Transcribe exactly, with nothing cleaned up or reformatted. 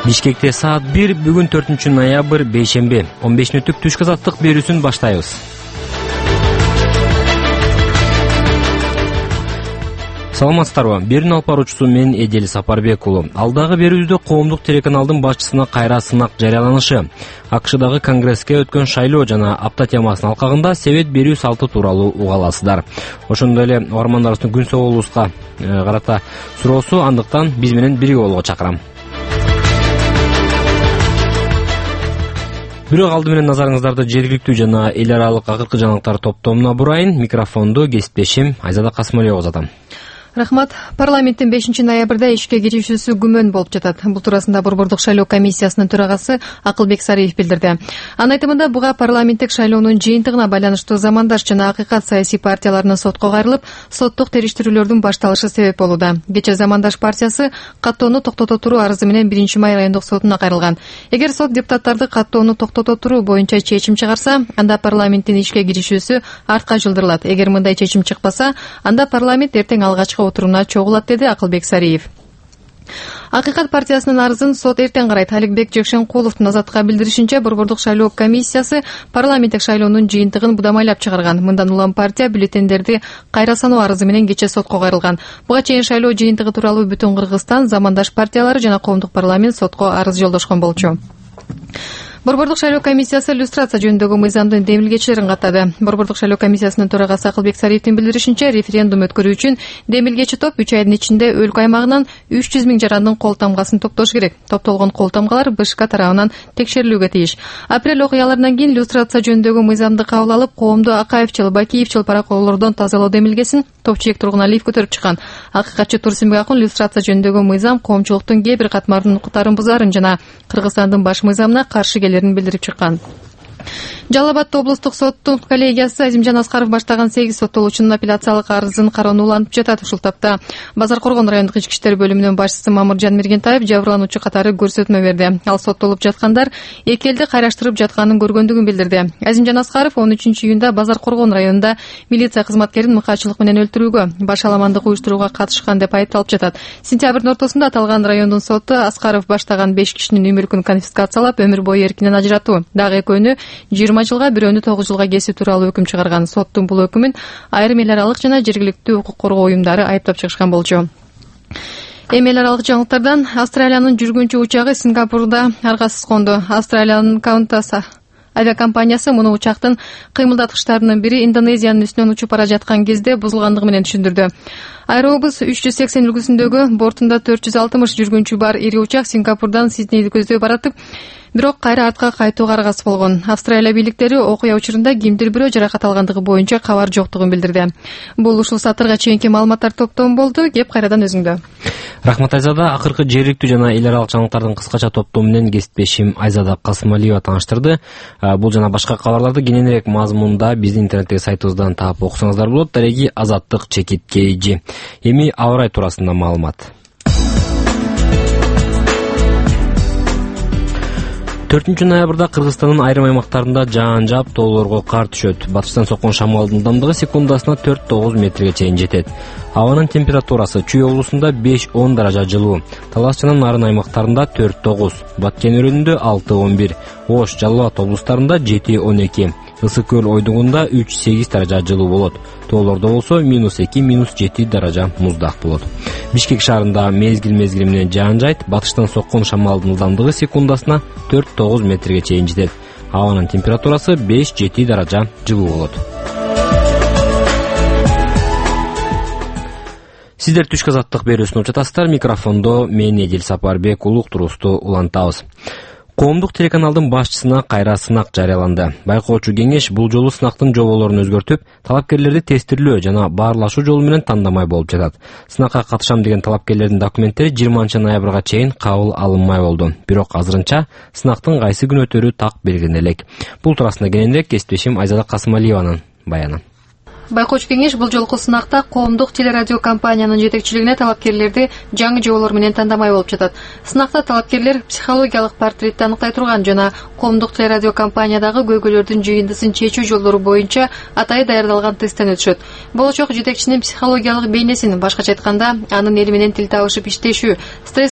Бишкекте саат бир, бүгүн төртүнчү ноябрь, бейшемби, он беш мүнөттүк түшкү азаттык берүүсүн баштайбыз. Саламатсыздарбы? Берүүнү алып баруучусу мен Эдел Сапарбек уулу. Алдагы берүүбүздө коомдук телеканалдын башчысына кайра сынак жарыяланышы, АКШдагы конгресске өткөн шайлоо жана апта темасынын алкагында себет берүү салты тууралуу уга аласыздар. Ошондой эле угармандарыбыздын күн соголубузга карата суроосу, андыктан биз менен бирге болууга чакырам. Бирок алды менен назарыңыздарды жергиликтүү жана эл аралык акыркы жаңылыктар топтомуна бурайын. Микрофонду кесиптешим Айзада Касымалиева узатам. Рахмат. Парламенттин бешинчи ноябрда ишке киришүүсү күмөн болуп жатат. Бул туурасында Борбордук шайлоо комиссиясынын төрагасы Акылбек Сариев билдирди. Анын айтымында буга парламенттик шайлоонун жыйынтыгына байланыштуу Замандаш жана Акыйкат саясий партияларынын сотко кайрылып, соттук териштирүүлөрдүн башталышы себеп болууда. Кечээ Замандаш партиясы каттоону токтото туруу арызы менен биринчи май райондук сотуна кайрылган. Эгер сот депутаттарды каттоону токтото туруу боюнча чечим чыгарса, анда парламенттин ишке киришүүсү артка жылдырылат. Эгер мындай чечим чыкпаса, анда парламент эртең алгачкы отуруна чогулат, деди Акылбек Сариев. Акыйкат партиясынын арызын сот эртең карайт. Аликбек Жекшенкуловдун Азаттыкка билдиришинче, Борбордук шайлоо комиссиясы парламенттик шайлоонун жыйынтыгын будамайлап чыгарган. Мындан улам партия бюллетендерди кайра саноо арызы менен кечээ сотко кайрылган. Буга чейин шайлоо жыйынтыгы тууралуу Бүтүн Кыргызстан, Замандаш партиялары жана коомдук парламент сотко арыз жолдошкон болчу. Борбордук шайлоо комиссиясы иллюстрация жөнүндөгү мыйзамдын демилгечилерин каттады. Борбордук шайлоо комиссиясынын төрагасы Акылбек Сариевдин билдиришинче, референдум өткөрүү үчүн демилгечи топ үч айдын ичинде өлкө аймагынан үч жүз миң жарандын кол тамгасын топтош керек. Топтолгон кол тамгалар БШК тарабынан текшерилүүгө тийиш. Апрель окуяларынан кийин иллюстрация жөнүндөгү мыйзамды кабыл алып, коомду Акаевчил, Бакиевчил паракорлордон тазалоо демилгесин топчиек Тургун Алиев көтөрүп чыккан. Акыйкатчы Турсунбек Акун иллюстрация жөнүндөгү мыйзам коомчулуктун кээ бир катмардын укуктарын бузаарын жана Кыргызстандын баш мыйзамына каршы келерин билдирип чыккан. Жалал Абад облустук соттун коллегиясы Азимжан Аскаров баштаган сегиз соттолуучунун апелляциялык арызын кароону улантып жатат. Ушул тапта Базар Коргон райондук ички иштер бөлүмүнүн башчысы Мамыржан Мергентаев жабырлануучу катары көрсөтмө берди. Ал соттолуп жаткандар эки элди кайраштырып жатканын көргөндүгүн билдирди. Азимжан Аскаров он үчүнчү июнда Базар Коргон районунда милиция кызматкерин мыкаачылык менен өлтүрүүгө, баш аламандык уюштурууга катышкан деп айыпталып жатат. Сентябрдын ортосунда аталган райондун соту Аскаров баштаган беш кишинин үй мүлкүн конфискациялап, өмүр бою эркинен ажыратуу, дагы экөөнү жыйырма жылга, бирөөнү тогуз жылга кесүү тууралуу өкүм чыгарган. Соттун бул өкүмүн айрым эл аралык жана жергиликтүү укук коргоо уюмдары айыптап чыгышкан болчу. Эми эл аралык жаңылыктардан Австралиянын жүргүнчү учагы Сингапурда аргасыз конду. Австралиянын Qantas авиакомпаниясы муну учактын кыймылдаткычтарынын бири Индонезиянын үстүнөн учуп бара жаткан кезде бузулгандыгы менен түшүндүрдү. Аэробус үч жүз сексен үлгүсүндөгү бортунда төрт жүз алтымыш жүргүнчү бар ири учак Сингапурдан Сиднейди көздөй баратып, бирок кайра артка кайтууга аргасыз болгон. Австралия бийликтери окуя учурунда кимдир бирөө жаракат алгандыгы боюнча кабар жоктугун билдирди. Бул ушул сатырга чейинки маалыматтар топтому болду. Кеп кайрадан өзүңдө. Рахмат Айзада. Акыркы жергиликтүү жана эл аралык жаңылыктардын кыскача топтому менен кесиптешим Айзада Касымалиева тааныштырды. Бул жана башка кабарларды кененирээк мазмунда биздин интернеттеги сайтыбыздан таап окусаңыздар болот. Дареги Азаттык чекит кейжи. Эми аба ырайы туурасында маалымат. төртүнчү ноябрда Кыргызстандын айрым аймактарында жаан жаап, тоолорго кар түшөт. Батыштан соккон шамалдын ылдамдыгы секундасына төрт тогуз метрге чейин жетет. Абанын температурасы Чүй облусунда беш он даража жылуу, Талас жана Нарын аймактарында төрт тогуз, Баткен өрөөнүндө алты он бир, Ош, Жалал Абад облустарында жети он эки, Ысык көл ойдугунда үч сегиз даража жылуу болот. Тоолордо болсо минус эки минус жети даража муздак болот. Бишкек шаарында мезгил мезгили менен жаан жайт, батыштан соккон шамалдын ылдамдыгы секундасына төрт тогуз метрге чейин жетет. Абанын температурасы беш жети даража жылуу болот. Сиздер түшкү азаттык берүүсүн угуп жатасыздар. Микрофондо мен Эдил Сапарбек улуктуруусту улантабыз. Коомдук телеканалдын башчысына кайра сынак жарыяланды. Байкоочу кеңеш бул жолу сынактын жоболорун өзгөртүп, талапкерлерди тестирлөө жана баарлашуу жолу менен тандамай болуп жатат. Сынакка катышам деген талапкерлердин документтери жыйырманчы ноябрга чейин кабыл алынмай болду. Бирок азырынча сынактын кайсы күн өтөрү так белгилене элек. Бул туурасында кененирээк кесиптешим Айзада Касымалиеванын баяны. Байкоочу кеңеш бул жолку сынакта коомдук телерадио компаниянын жетекчилигине талапкерлерди жаңы жоболор менен тандамай болуп жатат. Сынакта талапкерлер психологиялык портретти аныктай турган жана коомдук телерадио компаниядагы көйгөйлөрдүн жыйындысын чечүү жолдору боюнча атайы даярдалган тесттен өтүшөт. Болочок жетекчинин психологиялык бейнесин, башкача айтканда, анын эли менен тил табышып иштешүү, стресс